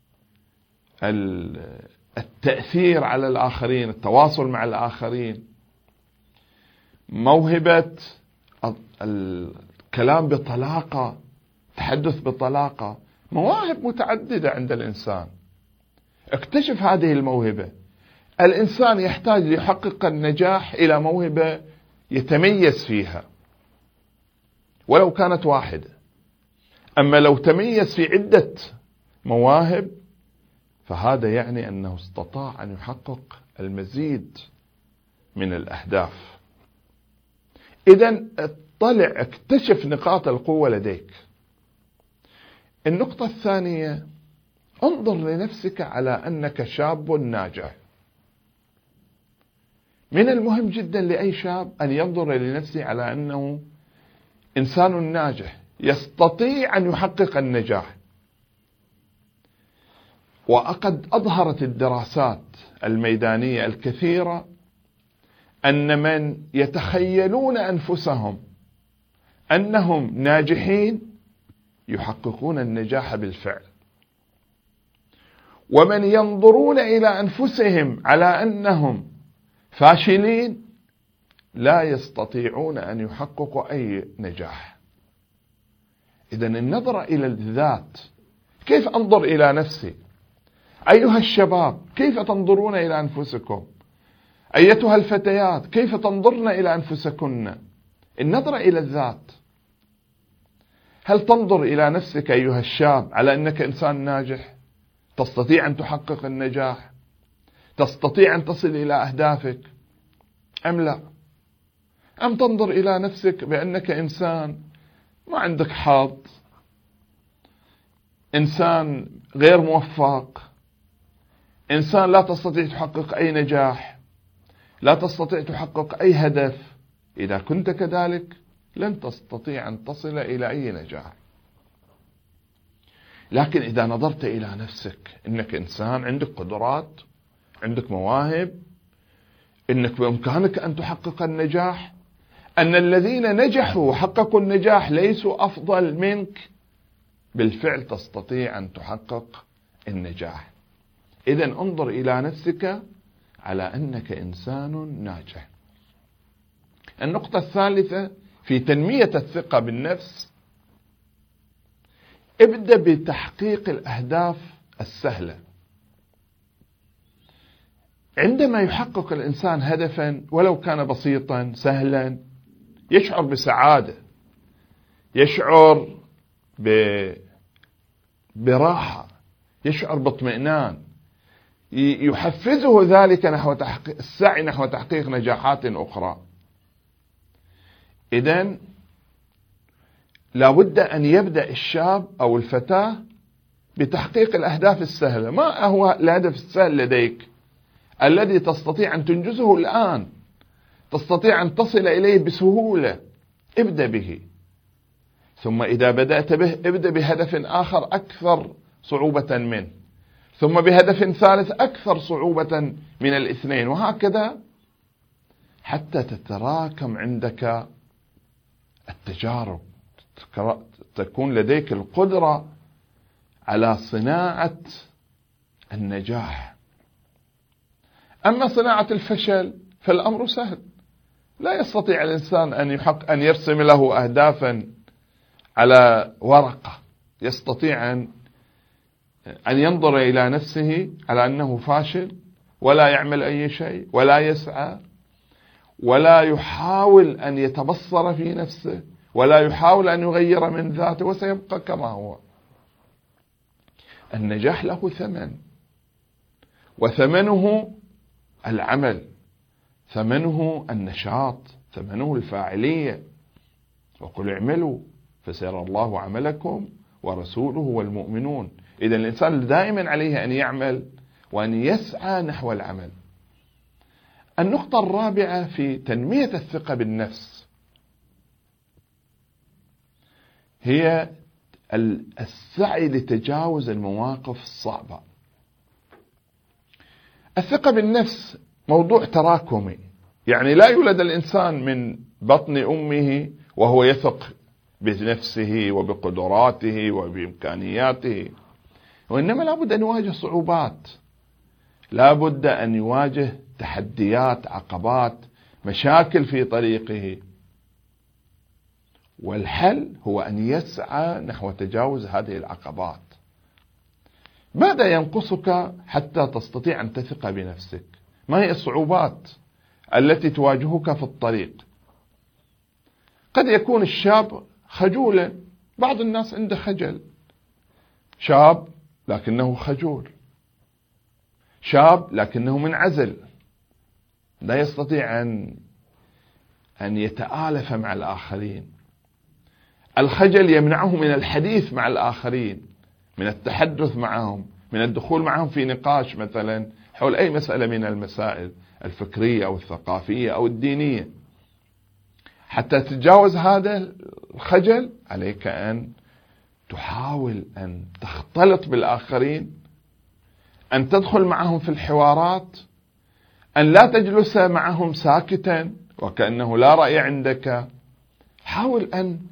التأثير على الآخرين، التواصل مع الآخرين، موهبة الكلام بطلاقة، التحدث بطلاقة. مواهب متعددة عند الإنسان. اكتشف هذه الموهبة. الإنسان يحتاج ليحقق النجاح إلى موهبة يتميز فيها ولو كانت واحدة. أما لو تميز في عدة مواهب فهذا يعني أنه استطاع أن يحقق المزيد من الأهداف. إذن اطلع، اكتشف نقاط القوة لديك. النقطة الثانية، انظر لنفسك على أنك شاب ناجح. من المهم جدا لأي شاب أن ينظر لنفسه على أنه إنسان ناجح يستطيع أن يحقق النجاح. وقد أظهرت الدراسات الميدانية الكثيرة أن من يتخيلون أنفسهم أنهم ناجحين يحققون النجاح بالفعل، ومن ينظرون إلى أنفسهم على أنهم فاشلين لا يستطيعون أن يحققوا أي نجاح. إذن النظرة إلى الذات، كيف أنظر إلى نفسي؟ أيها الشباب كيف تنظرون إلى أنفسكم؟ أيتها الفتيات كيف تنظرن إلى أنفسكن؟ النظرة إلى الذات. هل تنظر إلى نفسك أيها الشاب على أنك إنسان ناجح تستطيع أن تحقق النجاح، تستطيع أن تصل إلى أهدافك، أم لا؟ أم تنظر إلى نفسك بأنك إنسان ما عندك حظ، إنسان غير موفق، إنسان لا تستطيع تحقق أي نجاح، لا تستطيع تحقق أي هدف؟ إذا كنت كذلك لن تستطيع أن تصل إلى أي نجاح. لكن إذا نظرت إلى نفسك إنك إنسان عندك قدرات، عندك مواهب، إنك بإمكانك أن تحقق النجاح، أن الذين نجحوا وحققوا النجاح ليسوا أفضل منك، بالفعل تستطيع أن تحقق النجاح. إذن انظر إلى نفسك على أنك إنسان ناجح. النقطة الثالثة في تنمية الثقة بالنفس، ابدأ بتحقيق الأهداف السهلة. عندما يحقق الإنسان هدفا ولو كان بسيطا سهلا يشعر بسعادة، يشعر ب... براحة، يشعر باطمئنان، يحفزه ذلك نحو تحقيق السعي نحو تحقيق نجاحات أخرى. إذن لابد أن يبدأ الشاب أو الفتاة بتحقيق الأهداف السهلة. ما هو الهدف السهل لديك الذي تستطيع أن تنجزه الآن، تستطيع أن تصل إليه بسهولة؟ ابدأ به. ثم إذا بدأت به ابدأ بهدف آخر أكثر صعوبة منه، ثم بهدف ثالث أكثر صعوبة من الاثنين، وهكذا حتى تتراكم عندك التجارب، تكون لديك القدرة على صناعة النجاح. أما صناعة الفشل فالأمر سهل، لا يستطيع الإنسان أن يحقق أن يرسم له أهدافا على ورقة، يستطيع أن أن ينظر إلى نفسه على أنه فاشل ولا يعمل أي شيء ولا يسعى ولا يحاول أن يتبصر في نفسه ولا يحاول أن يغير من ذاته، وسيبقى كما هو. النجاح له ثمن، وثمنه العمل، ثمنه النشاط، ثمنه الفاعلية. وقل اعملوا فسيرى الله عملكم ورسوله والمؤمنون. إذا الإنسان دائما عليه أن يعمل وأن يسعى نحو العمل. النقطة الرابعة في تنمية الثقة بالنفس هي السعي لتجاوز المواقف الصعبة. الثقة بالنفس موضوع تراكمي، يعني لا يولد الإنسان من بطن أمه وهو يثق بنفسه وبقدراته وبإمكانياته، وإنما لابد أن يواجه صعوبات، لابد أن يواجه تحديات، عقبات، مشاكل في طريقه، والحل هو أن يسعى نحو تجاوز هذه العقبات. ماذا ينقصك حتى تستطيع أن تثق بنفسك؟ ما هي الصعوبات التي تواجهك في الطريق؟ قد يكون الشاب خجولا، بعض الناس عنده خجل، شاب لكنه خجول، شاب لكنه منعزل، لا يستطيع أن أن يتآلف مع الآخرين. الخجل يمنعه من الحديث مع الآخرين، من التحدث معهم، من الدخول معهم في نقاش مثلا حول أي مسألة من المسائل الفكرية أو الثقافية أو الدينية. حتى تتجاوز هذا الخجل عليك أن تحاول أن تختلط بالآخرين، أن تدخل معهم في الحوارات، أن لا تجلس معهم ساكتا وكأنه لا رأي عندك. حاول أن